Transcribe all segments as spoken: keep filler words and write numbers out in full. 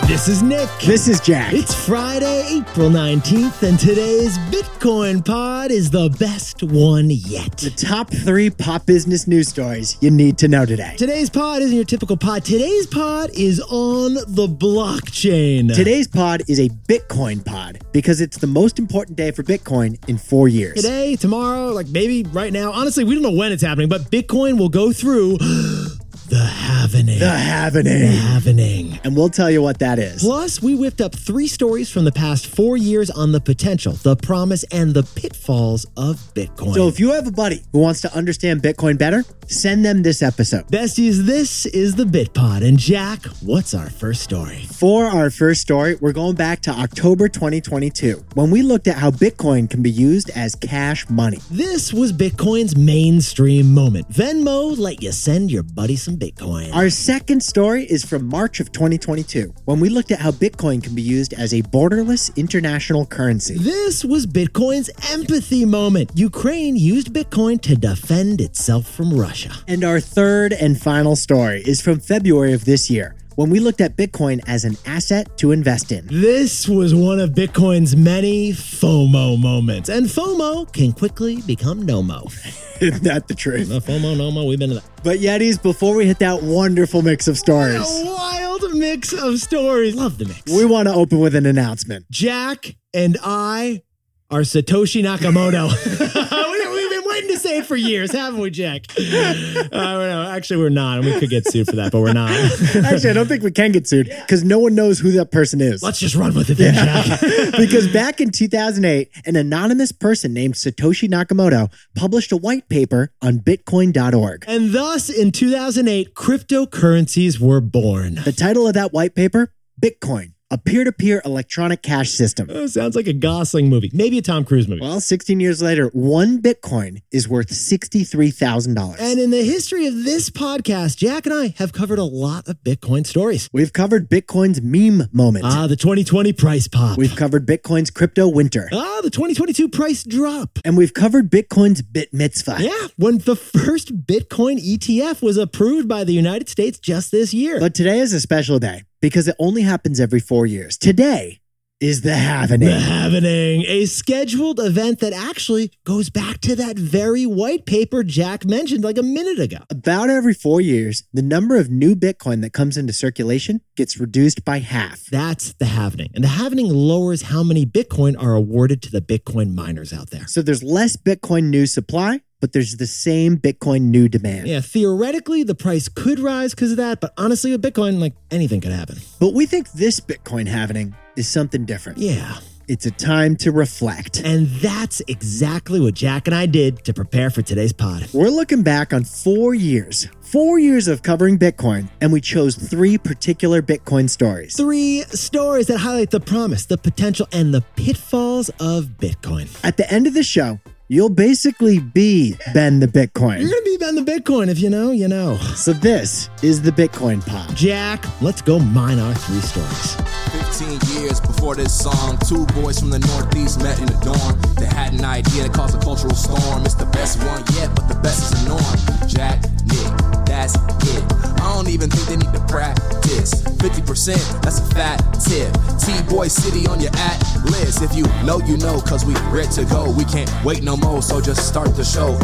This is Nick. This is Jack. It's Friday, April nineteenth, and today's Bitcoin pod is the best one yet. The top three pop business news stories you need to know today. Today's pod isn't your typical pod. Today's pod is on the blockchain. Today's pod is a Bitcoin pod because it's the most important day for Bitcoin in four years. Today, tomorrow, like maybe right now. Honestly, we don't know when it's happening, but Bitcoin will go through the halvening. The halvening. The halvening. And we'll tell you what that is. Plus, we whipped up three stories from the past four years on the potential, the promise, and the pitfalls of Bitcoin. So if you have a buddy who wants to understand Bitcoin better, send them this episode. Besties, this is the BitPod. And Jack, what's our first story? For our first story, we're going back to October twenty twenty-two, when we looked at how Bitcoin can be used as cash money. This was Bitcoin's mainstream moment. Venmo let you send your buddy some Bitcoin. Our second story is from March of twenty twenty-two, when we looked at how Bitcoin can be used as a borderless international currency. This was Bitcoin's empathy moment. Ukraine used Bitcoin to defend itself from Russia. And our third and final story is from February of this year, when we looked at Bitcoin as an asset to invest in. This was one of Bitcoin's many FOMO moments. And FOMO can quickly become NOMO. Isn't that the truth? No, FOMO, NOMO, we've been to that. But Yetis, before we hit that wonderful mix of stories, A wild mix of stories. Love the mix. we want to open with an announcement. Jack and I are Satoshi Nakamoto. we, we've been waiting to say it for years, haven't we, Jack? Uh, no, actually, we're not, and we could get sued for that, but we're not. Actually, I don't think we can get sued because no one knows who that person is. Let's just run with it then, Jack. Because back in two thousand eight, an anonymous person named Satoshi Nakamoto published a white paper on bitcoin dot org. And thus, in two thousand eight, cryptocurrencies were born. The title of that white paper, Bitcoin, a peer-to-peer electronic cash system. Oh, sounds like a Gosling movie. Maybe a Tom Cruise movie. Well, sixteen years later, one Bitcoin is worth sixty-three thousand dollars. And in the history of this podcast, Jack and I have covered a lot of Bitcoin stories. We've covered Bitcoin's meme moment. Ah, the twenty twenty price pop. We've covered Bitcoin's crypto winter. Ah, the twenty twenty-two price drop. And we've covered Bitcoin's bit mitzvah. Yeah, when the first Bitcoin E T F was approved by the United States just this year. But today is a special day because it only happens every four years. Today is the halvening. The halvening, a scheduled event that actually goes back to that very white paper Jack mentioned like a minute ago. About every four years, the number of new Bitcoin that comes into circulation gets reduced by half. That's the halvening. And the halvening lowers how many Bitcoin are awarded to the Bitcoin miners out there. So there's less Bitcoin new supply, but there's the same Bitcoin new demand. Yeah, theoretically, the price could rise because of that, but honestly, with Bitcoin, like anything could happen. But we think this Bitcoin halvening is something different. Yeah. It's a time to reflect. And that's exactly what Jack and I did to prepare for today's pod. We're looking back on four years, four years of covering Bitcoin, and we chose three particular Bitcoin stories. Three stories that highlight the promise, the potential, and the pitfalls of Bitcoin. At the end of the show, you'll basically be Ben the Bitcoin. You're going to be Ben the Bitcoin if you know, you know. So this is the Bitcoin Pod. Jack, let's go mine our three stories. fifteen years before this song, two boys from the Northeast met in the dorm. They had an idea that caused a cultural storm. It's the best one yet, but the best is the norm. Jack, Nick, that's it. I don't even think they need to practice. fifty percent, that's a fat tip. T-Boy City on your at list. If you know, you know, cause we ready to go. We can't wait no more, so just start the show.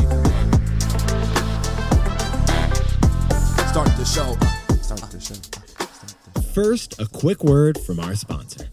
Start the show. Start the show. First, a quick word from our sponsor.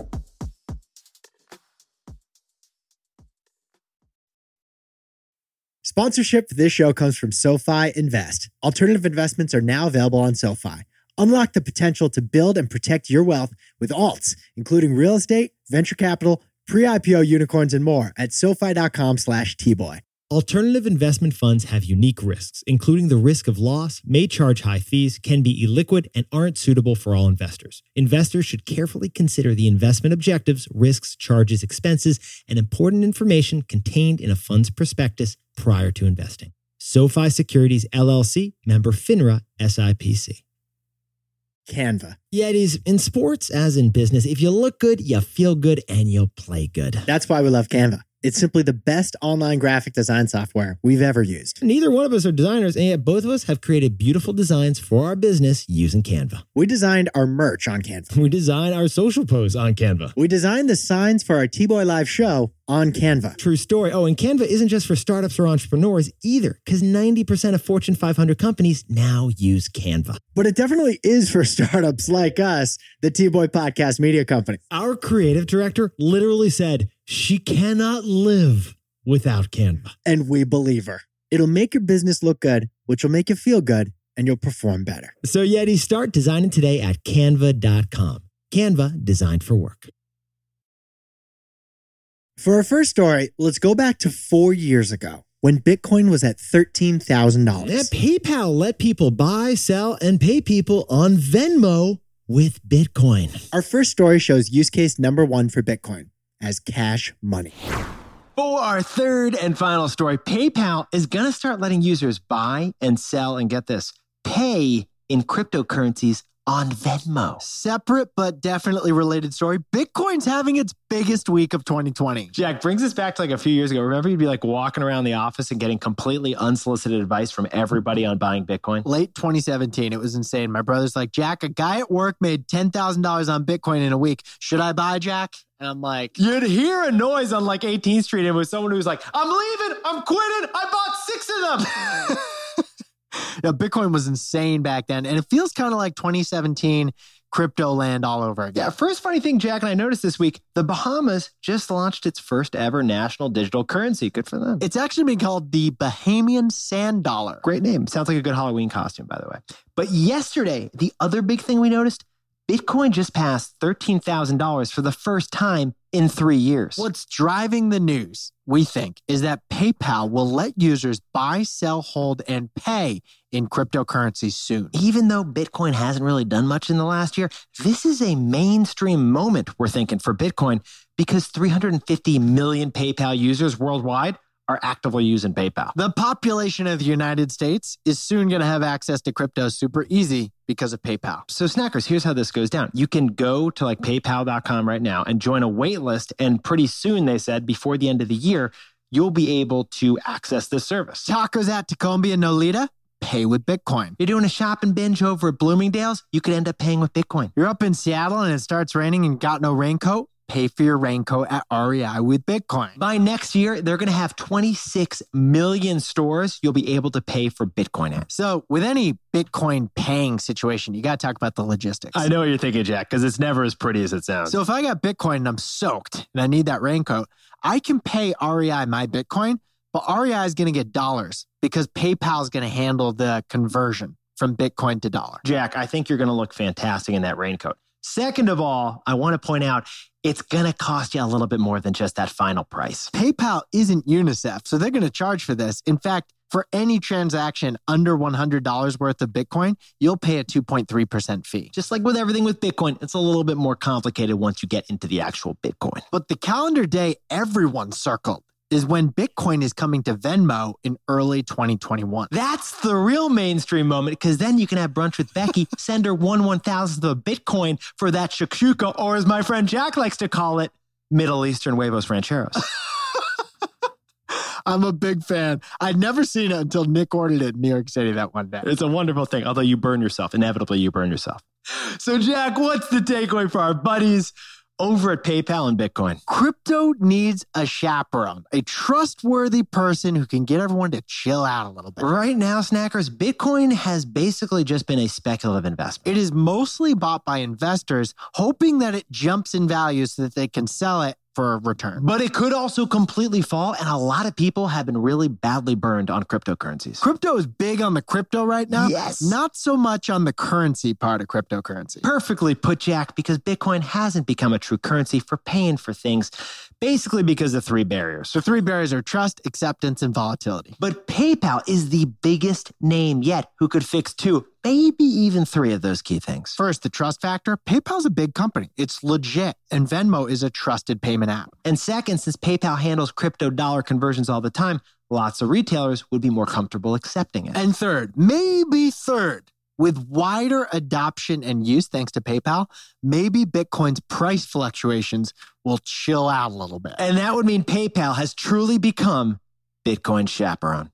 Sponsorship for this show comes from SoFi Invest. Alternative investments are now available on SoFi. Unlock the potential to build and protect your wealth with alts, including real estate, venture capital, pre-I P O unicorns, and more at SoFi.com slash T-Boy. Alternative investment funds have unique risks, including the risk of loss, may charge high fees, can be illiquid, and aren't suitable for all investors. Investors should carefully consider the investment objectives, risks, charges, expenses, and important information contained in a fund's prospectus prior to investing. SoFi Securities, L L C, member FINRA, S I P C. Canva. Yetis, in sports as in business, if you look good, you feel good, and you'll play good. That's why we love Canva. It's simply the best online graphic design software we've ever used. Neither one of us are designers, and yet both of us have created beautiful designs for our business using Canva. We designed our merch on Canva. We design our social posts on Canva. We designed the signs for our T-Boy Live show on Canva. True story. Oh, and Canva isn't just for startups or entrepreneurs either, because ninety percent of Fortune five hundred companies now use Canva. But it definitely is for startups like us, the T-Boy Podcast Media Company. Our creative director literally said she cannot live without Canva. And we believe her. It'll make your business look good, which will make you feel good, and you'll perform better. So Yeti, start designing today at canva dot com. Canva, designed for work. For our first story, let's go back to four years ago when Bitcoin was at thirteen thousand dollars. Yeah, PayPal let people buy, sell, and pay people on Venmo with Bitcoin. Our first story shows use case number one for Bitcoin as cash money. For our third and final story, PayPal is going to start letting users buy and sell and get this, pay in cryptocurrencies on Venmo. Separate but definitely related story. Bitcoin's having its biggest week of twenty twenty. Jack, brings us back to like a few years ago. Remember you'd be like walking around the office and getting completely unsolicited advice from everybody on buying Bitcoin? Late twenty seventeen. It was insane. My brother's like, Jack, a guy at work made ten thousand dollars on Bitcoin in a week. Should I buy, Jack? And I'm like, you'd hear a noise on like eighteenth street and it was someone who was like, I'm leaving, I'm quitting, I bought six of them. Yeah, Bitcoin was insane back then. And it feels kind of like twenty seventeen crypto land all over again. Yeah, first funny thing, Jack, and I noticed this week, the Bahamas just launched its first ever national digital currency. Good for them. It's actually been called the Bahamian Sand Dollar. Great name. Sounds like a good Halloween costume, by the way. But yesterday, the other big thing we noticed, Bitcoin just passed thirteen thousand dollars for the first time in three years. What's driving the news, we think, is that PayPal will let users buy, sell, hold, and pay in cryptocurrencies soon. Even though Bitcoin hasn't really done much in the last year, this is a mainstream moment, we're thinking, for Bitcoin because three hundred fifty million PayPal users worldwide are actively using PayPal. The population of the United States is soon going to have access to crypto super easy because of PayPal. So Snackers, here's how this goes down. You can go to like paypal dot com right now and join a wait list. And pretty soon, they said, before the end of the year, you'll be able to access this service. Tacos at Tacombe and Nolita? Pay with Bitcoin. You're doing a shopping binge over at Bloomingdale's? You could end up paying with Bitcoin. You're up in Seattle and it starts raining and got no raincoat? Pay for your raincoat at R E I with Bitcoin. By next year, they're going to have twenty-six million stores you'll be able to pay for Bitcoin at. So with any Bitcoin paying situation, you got to talk about the logistics. I know what you're thinking, Jack, because it's never as pretty as it sounds. So if I got Bitcoin and I'm soaked and I need that raincoat, I can pay R E I my Bitcoin, but R E I is going to get dollars because PayPal is going to handle the conversion from Bitcoin to dollar. Jack, I think you're going to look fantastic in that raincoat. Second of all, I want to point out it's going to cost you a little bit more than just that final price. PayPal isn't UNICEF, so they're going to charge for this. In fact, for any transaction under one hundred dollars worth of Bitcoin, you'll pay a two point three percent fee. Just like with everything with Bitcoin, it's a little bit more complicated once you get into the actual Bitcoin. But the calendar day everyone circled is when Bitcoin is coming to Venmo in early twenty twenty-one. That's the real mainstream moment, because then you can have brunch with Becky, send her one one thousandth of a Bitcoin for that shakshuka, or as my friend Jack likes to call it, Middle Eastern huevos rancheros. I'm a big fan. I'd never seen it until Nick ordered it in New York City that one day. It's a wonderful thing, although you burn yourself. Inevitably, you burn yourself. So, Jack, what's the takeaway for our buddies over at PayPal and Bitcoin? Crypto needs a chaperone, a trustworthy person who can get everyone to chill out a little bit. Right now, Snackers, Bitcoin has basically just been a speculative investment. It is mostly bought by investors, hoping that it jumps in value so that they can sell it for a return. But it could also completely fall, and a lot of people have been really badly burned on cryptocurrencies. Crypto is big on the crypto right now. Yes. Not so much on the currency part of cryptocurrency. Perfectly put, Jack, because Bitcoin hasn't become a true currency for paying for things, basically because of three barriers. The three barriers are trust, acceptance, and volatility. But PayPal is the biggest name yet who could fix two, maybe even three of those key things. First, the trust factor. PayPal's a big company. It's legit, and Venmo is a trusted payment app. And second, since PayPal handles crypto dollar conversions all the time, lots of retailers would be more comfortable accepting it. And third, maybe third, With wider adoption and use thanks to PayPal, maybe Bitcoin's price fluctuations will chill out a little bit. And that would mean PayPal has truly become Bitcoin's chaperone.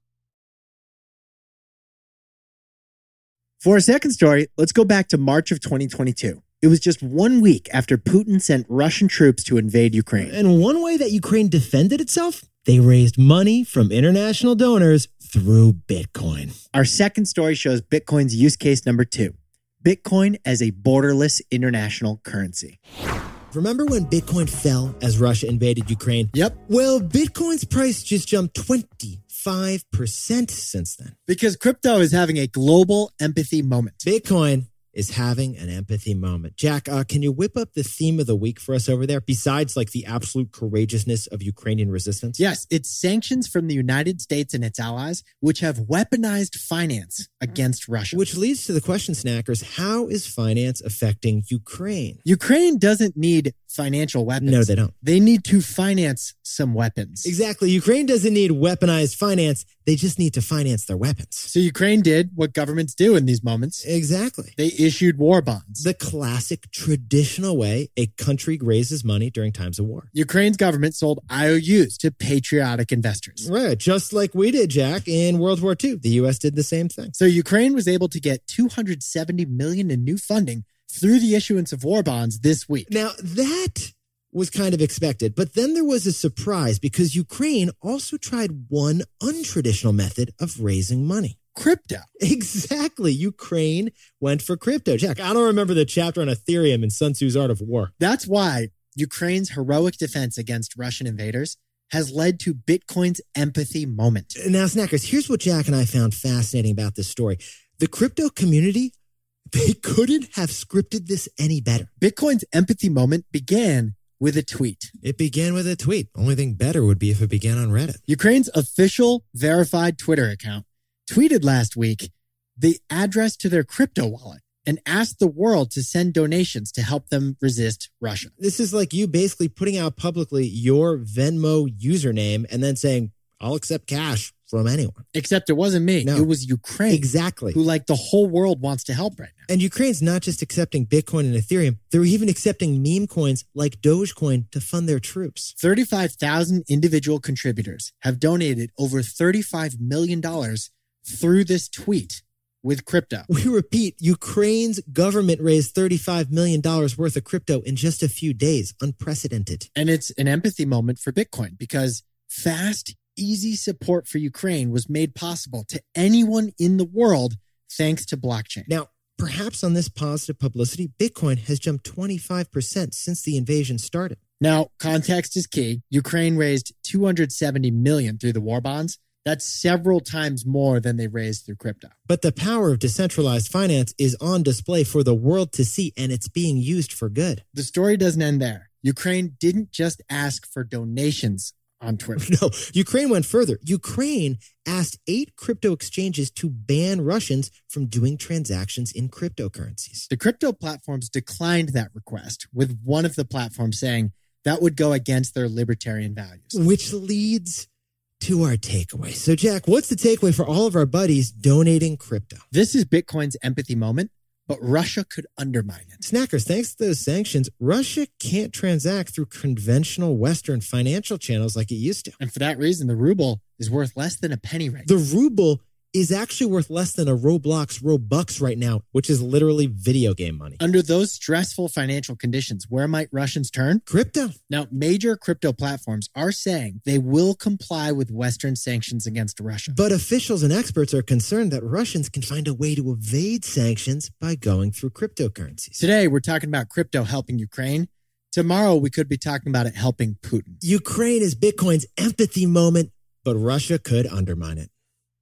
For our second story, let's go back to March of twenty twenty-two. It was just one week after Putin sent Russian troops to invade Ukraine. And one way that Ukraine defended itself, they raised money from international donors through Bitcoin. Our second story shows Bitcoin's use case number two, Bitcoin as a borderless international currency. Remember when Bitcoin fell as Russia invaded Ukraine? Yep. Well, Bitcoin's price just jumped twenty-five percent since then. Because crypto is having a global empathy moment. Bitcoin is having an empathy moment. Jack, uh, can you whip up the theme of the week for us over there, besides like the absolute courageousness of Ukrainian resistance? Yes, it's sanctions from the United States and its allies, which have weaponized finance against Russia. Which leads to the question, Snackers, how is finance affecting Ukraine? Ukraine doesn't need financial weapons. No, they don't. They need to finance some weapons. Exactly. Ukraine doesn't need weaponized finance. They just need to finance their weapons. So Ukraine did what governments do in these moments. Exactly. They issued war bonds. The classic traditional way a country raises money during times of war. Ukraine's government sold I O Us to patriotic investors. Right. Just like we did, Jack, in World War Two. The U S did the same thing. So Ukraine was able to get two hundred seventy million dollars in new funding through the issuance of war bonds this week. Now, that was kind of expected, but then there was a surprise because Ukraine also tried one untraditional method of raising money. Crypto. Exactly. Ukraine went for crypto. Jack, I don't remember the chapter on Ethereum in Sun Tzu's Art of War. That's why Ukraine's heroic defense against Russian invaders has led to Bitcoin's empathy moment. Now, Snackers, here's what Jack and I found fascinating about this story. The crypto community, they couldn't have scripted this any better. Bitcoin's empathy moment began with a tweet. It began with a tweet. Only thing better would be if it began on Reddit. Ukraine's official verified Twitter account tweeted last week the address to their crypto wallet and asked the world to send donations to help them resist Russia. This is like you basically putting out publicly your Venmo username and then saying, I'll accept cash from anyone. Except it wasn't me. No. It was Ukraine. Exactly. Who, like, the whole world wants to help right now. And Ukraine's not just accepting Bitcoin and Ethereum. They're even accepting meme coins like Dogecoin to fund their troops. thirty-five thousand individual contributors have donated over thirty-five million dollars through this tweet with crypto. We repeat, Ukraine's government raised thirty-five million dollars worth of crypto in just a few days. Unprecedented. And it's an empathy moment for Bitcoin because fast, easy support for Ukraine was made possible to anyone in the world thanks to blockchain. Now, perhaps on this positive publicity, Bitcoin has jumped twenty-five percent since the invasion started. Now, context is key. Ukraine raised two hundred seventy million dollars through the war bonds. That's several times more than they raised through crypto. But the power of decentralized finance is on display for the world to see, and it's being used for good. The story doesn't end there. Ukraine didn't just ask for donations on Twitter. No, Ukraine went further. Ukraine asked eight crypto exchanges to ban Russians from doing transactions in cryptocurrencies. The crypto platforms declined that request, with one of the platforms saying that would go against their libertarian values. Which leads to our takeaway. So, Jack, what's the takeaway for all of our buddies donating crypto? This is Bitcoin's empathy moment, but Russia could undermine it. Snackers, thanks to those sanctions, Russia can't transact through conventional Western financial channels like it used to. And for that reason, the ruble is worth less than a penny right The now. ruble is actually worth less than a Roblox Robux right now, which is literally video game money. Under those stressful financial conditions, where might Russians turn? Crypto. Now, major crypto platforms are saying they will comply with Western sanctions against Russia. But officials and experts are concerned that Russians can find a way to evade sanctions by going through cryptocurrencies. Today, we're talking about crypto helping Ukraine. Tomorrow, we could be talking about it helping Putin. Ukraine is Bitcoin's empathy moment, but Russia could undermine it.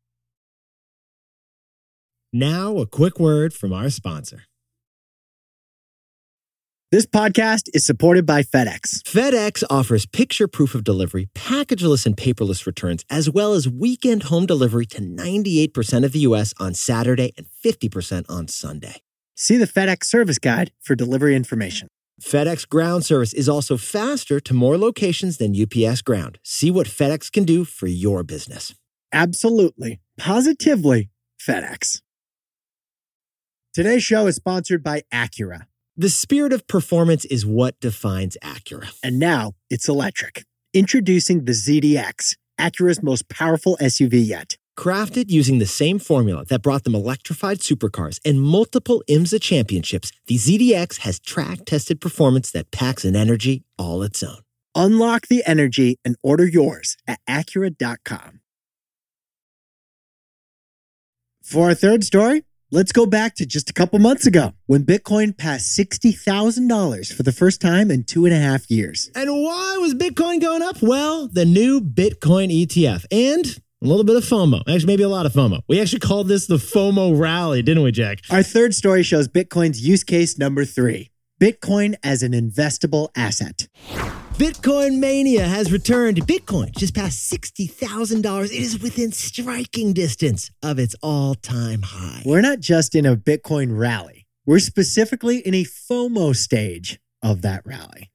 Now, a quick word from our sponsor. This podcast is supported by FedEx. FedEx offers picture proof of delivery, packageless and paperless returns, as well as weekend home delivery to ninety-eight percent of the U S on Saturday and fifty percent on Sunday. See the FedEx service guide for delivery information. FedEx Ground service is also faster to more locations than U P S Ground. See what FedEx can do for your business. Absolutely. Positively FedEx. Today's show is sponsored by Acura. The spirit of performance is what defines Acura. And now it's electric. Introducing the Z D X, Acura's most powerful S U V yet. Crafted using the same formula that brought them electrified supercars and multiple IMSA championships, the Z D X has track-tested performance that packs an energy all its own. Unlock the energy and order yours at Acura dot com. For our third story, let's go back to just a couple months ago when Bitcoin passed sixty thousand dollars for the first time in two and a half years. And why was Bitcoin going up? Well, the new Bitcoin E T F and a little bit of FOMO. Actually, maybe a lot of FOMO. We actually called this the FOMO rally, didn't we, Jack? Our third story shows Bitcoin's use case number three, Bitcoin as an investable asset. Bitcoin mania has returned. Bitcoin just passed sixty thousand dollars. It is within striking distance of its all-time high. We're not just in a Bitcoin rally. We're specifically in a FOMO stage of that rally.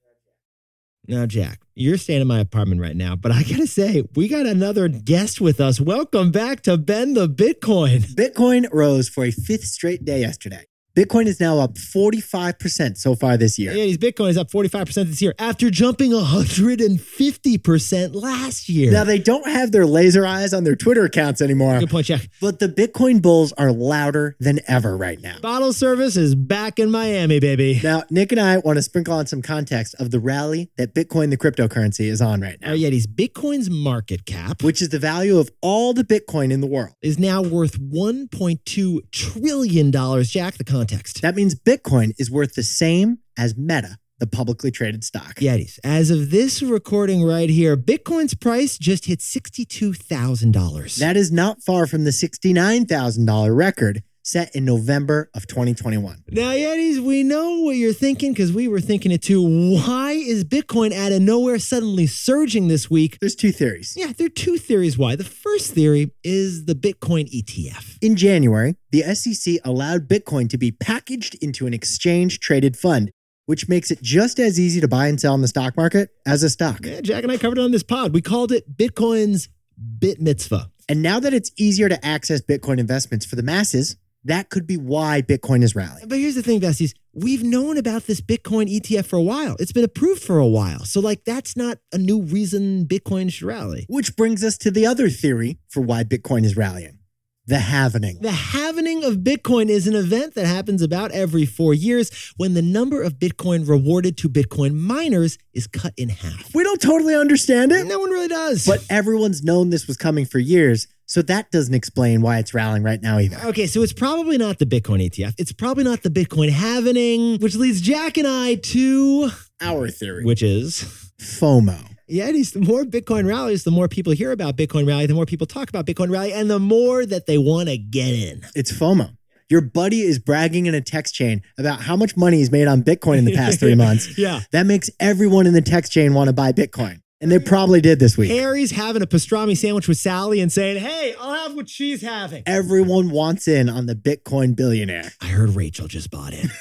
Now, Jack, you're staying in my apartment right now, but I gotta say, we got another guest with us. Welcome back to Ben the Bitcoin. Bitcoin rose for a fifth straight day yesterday. Bitcoin is now up forty-five percent so far this year. Yeah, these Bitcoin is up forty-five percent this year after jumping one hundred fifty percent last year. Now, they don't have their laser eyes on their Twitter accounts anymore. Good point, Jack. But the Bitcoin bulls are louder than ever right now. Bottle service is back in Miami, baby. Now, Nick and I want to sprinkle on some context of the rally that Bitcoin, the cryptocurrency, is on right now. Oh, yeah, these Bitcoin's market cap, which is the value of all the Bitcoin in the world, is now worth one point two trillion dollars. Jack, the context. That means Bitcoin is worth the same as Meta, the publicly traded stock. Yetis, as of this recording right here, Bitcoin's price just hit sixty-two thousand dollars. That is not far from the sixty-nine thousand dollars record set in November of twenty twenty-one. Now, Yetis, we know what you're thinking because we were thinking it too. Why is Bitcoin out of nowhere suddenly surging this week? There's two theories. Yeah, there are two theories why. The first theory is the Bitcoin E T F. In January, the S E C allowed Bitcoin to be packaged into an exchange-traded fund, which makes it just as easy to buy and sell in the stock market as a stock. Yeah, Jack and I covered it on this pod. We called it Bitcoin's Bit Mitzvah. And now that it's easier to access Bitcoin investments for the masses, that could be why Bitcoin is rallying. But here's the thing, besties. We've known about this Bitcoin E T F for a while. It's been approved for a while. So, like, that's not a new reason Bitcoin should rally. Which brings us to the other theory for why Bitcoin is rallying. The halvening. The halvening of Bitcoin is an event that happens about every four years when the number of Bitcoin rewarded to Bitcoin miners is cut in half. We don't totally understand it. No one really does. But everyone's known this was coming for years, so that doesn't explain why it's rallying right now either. Okay, so it's probably not the Bitcoin E T F. It's probably not the Bitcoin halvening, which leads Jack and I to our theory, which is FOMO. Yeah, it is. The more Bitcoin rallies, the more people hear about Bitcoin rally, the more people talk about Bitcoin rally, and the more that they want to get in. It's FOMO. Your buddy is bragging in a text chain about how much money he's made on Bitcoin in the past three months. Yeah. That makes everyone in the text chain want to buy Bitcoin. And they probably did this week. Harry's having a pastrami sandwich with Sally and saying, hey, I'll have what she's having. Everyone wants in on the Bitcoin billionaire. I heard Rachel just bought in.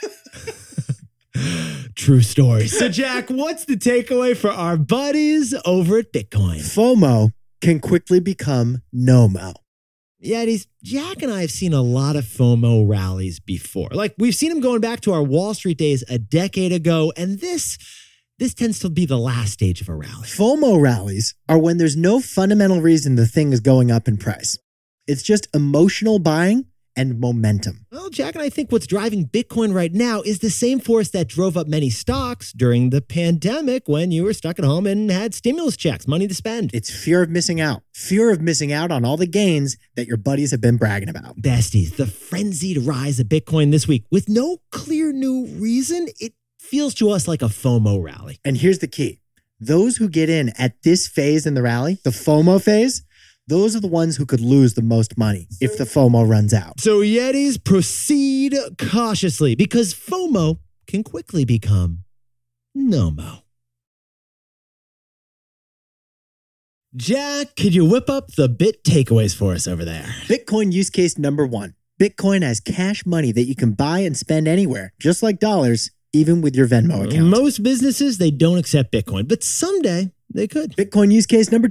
True story. So, Jack, what's the takeaway for our buddies over at Bitcoin? FOMO can quickly become NOMO. Yeah, these Jack and I have seen a lot of FOMO rallies before. Like, we've seen them going back to our Wall Street days a decade ago, and this this tends to be the last stage of a rally. FOMO rallies are when there's no fundamental reason the thing is going up in price. It's just emotional buying and momentum. Well, Jack and I think what's driving Bitcoin right now is the same force that drove up many stocks during the pandemic when you were stuck at home and had stimulus checks, money to spend. It's fear of missing out. Fear of missing out on all the gains that your buddies have been bragging about. Besties, the frenzied rise of Bitcoin this week with no clear new reason, it feels to us like a FOMO rally. And here's the key. Those who get in at this phase in the rally, the FOMO phase, those are the ones who could lose the most money if the FOMO runs out. So Yetis, proceed cautiously because FOMO can quickly become NOMO. Jack, could you whip up the bit takeaways for us over there? Bitcoin use case number one. Bitcoin has cash money that you can buy and spend anywhere, just like dollars, even with your Venmo account. Most businesses, they don't accept Bitcoin, but someday they could. Bitcoin use case number two.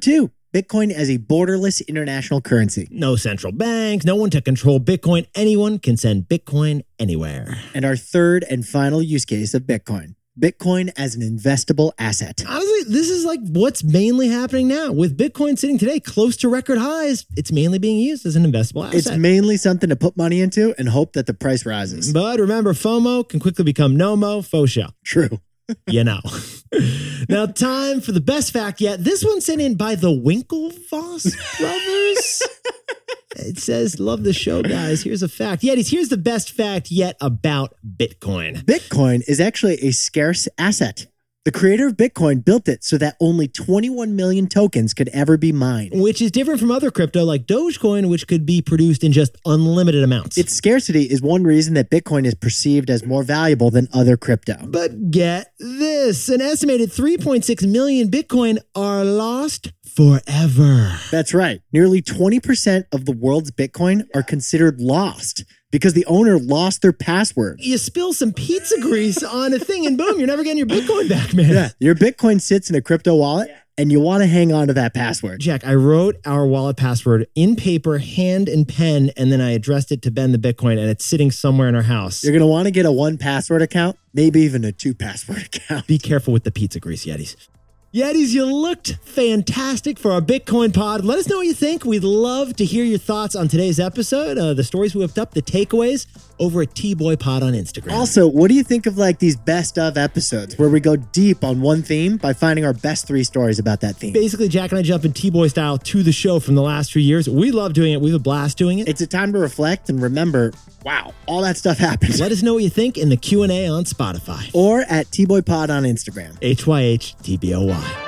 Bitcoin as a borderless international currency. No central banks, no one to control Bitcoin. Anyone can send Bitcoin anywhere. And our third and final use case of Bitcoin. Bitcoin as an investable asset. Honestly, this is like what's mainly happening now. With Bitcoin sitting today close to record highs, it's mainly being used as an investable asset. It's mainly something to put money into and hope that the price rises. But remember, FOMO can quickly become NOMO, faux show. True. You know. Now, time for the best fact yet. This one's sent in by the Winklevoss brothers. It says, love the show, guys. Here's a fact. Yetis, here's the best fact yet about Bitcoin. Bitcoin is actually a scarce asset. The creator of Bitcoin built it so that only twenty-one million tokens could ever be mined. Which is different from other crypto like Dogecoin, which could be produced in just unlimited amounts. Its scarcity is one reason that Bitcoin is perceived as more valuable than other crypto. But get this, an estimated three point six million Bitcoin are lost forever. That's right. Nearly twenty percent of the world's Bitcoin are considered lost because the owner lost their password. You spill some pizza grease on a thing and boom, you're never getting your Bitcoin back, man. Yeah, your Bitcoin sits in a crypto wallet and you want to hang on to that password. Jack, I wrote our wallet password in paper, hand and pen, and then I addressed it to Ben the Bitcoin, and it's sitting somewhere in our house. You're going to want to get a one password account, maybe even a two password account. Be careful with the pizza grease, Yetis. Yetis, you looked fantastic for our Bitcoin pod. Let us know what you think. We'd love to hear your thoughts on today's episode, uh, the stories we whipped up, the takeaways over at T-Boy Pod on Instagram. Also, what do you think of like these best of episodes where we go deep on one theme by finding our best three stories about that theme? Basically, Jack and I jump in T-Boy style to the show from the last few years. We love doing it. We have a blast doing it. It's a time to reflect and remember, wow, all that stuff happened. Let us know what you think in the Q and A on Spotify. Or at T-Boy Pod on Instagram. H Y H T B O Y.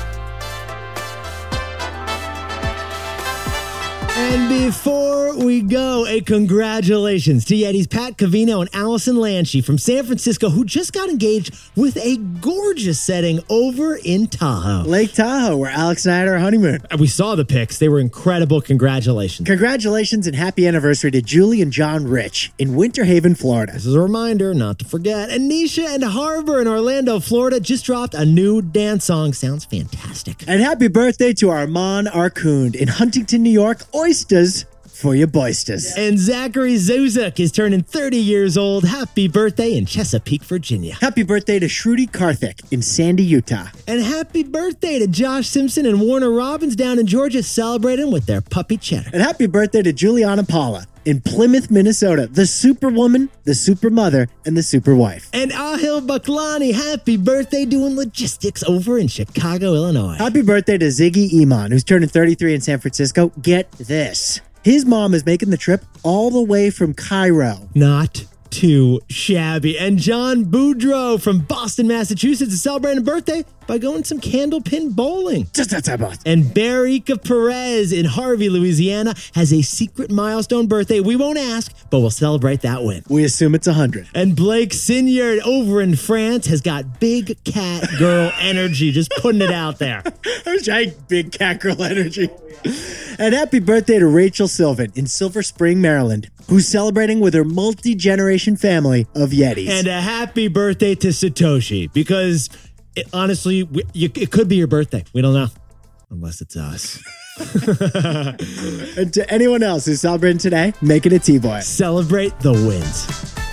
And before we go, a congratulations to Yetis Pat Covino and Allison Lanchi from San Francisco, who just got engaged with a gorgeous setting over in Tahoe. Lake Tahoe, where Alex and I had our honeymoon. We saw the pics. They were incredible. Congratulations. Congratulations and happy anniversary to Julie and John Rich in Winter Haven, Florida. This is a reminder not to forget. Anisha and Harbor in Orlando, Florida just dropped a new dance song. Sounds fantastic. And happy birthday to Armand Arkund in Huntington, New York. Oysters for your boysters. And Zachary Zuzak is turning thirty years old. Happy birthday in Chesapeake, Virginia. Happy birthday to Shruti Karthik in Sandy, Utah. And happy birthday to Josh Simpson and Warner Robbins down in Georgia, celebrating with their puppy Cheddar. And happy birthday to Juliana Paula in Plymouth, Minnesota, the superwoman, the super mother, and the super wife. And Ahil Baklani, happy birthday doing logistics over in Chicago, Illinois. Happy birthday to Ziggy Iman, who's turning thirty-three in San Francisco. Get this. His mom is making the trip all the way from Cairo. Not too shabby. And John Boudreau from Boston, Massachusetts is celebrating a birthday by going some candlepin bowling. Just outside Boston. And Barica Perez in Harvey, Louisiana has a secret milestone birthday. We won't ask, but we'll celebrate that win. We assume it's one hundred. And Blake Sinyard over in France has got big cat girl energy, just putting it out there. I big cat girl energy. And happy birthday to Rachel Sylvan in Silver Spring, Maryland, who's celebrating with her multi-generation family of Yetis. And a happy birthday to Satoshi, because it, honestly, we, you, it could be your birthday. We don't know, unless it's us. And to anyone else who's celebrating today, make it a T-Boy. Celebrate the wins.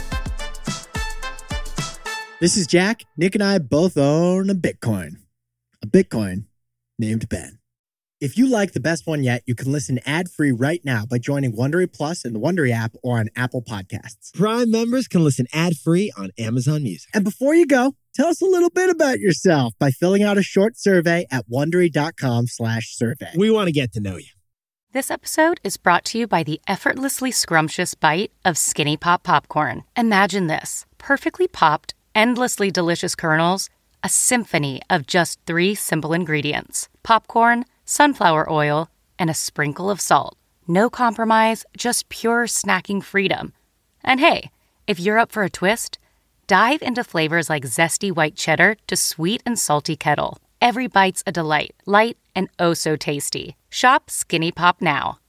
This is Jack. Nick and I both own a Bitcoin. A Bitcoin named Ben. If you like the best one yet, you can listen ad-free right now by joining Wondery Plus in the Wondery app or on Apple Podcasts. Prime members can listen ad-free on Amazon Music. And before you go, tell us a little bit about yourself by filling out a short survey at Wondery.com slash survey. We want to get to know you. This episode is brought to you by the effortlessly scrumptious bite of Skinny Pop Popcorn. Imagine this. Perfectly popped, endlessly delicious kernels, a symphony of just three simple ingredients. Popcorn, sunflower oil, and a sprinkle of salt. No compromise, just pure snacking freedom. And hey, if you're up for a twist, dive into flavors like zesty white cheddar to sweet and salty kettle. Every bite's a delight, light and oh so tasty. Shop Skinny Pop now.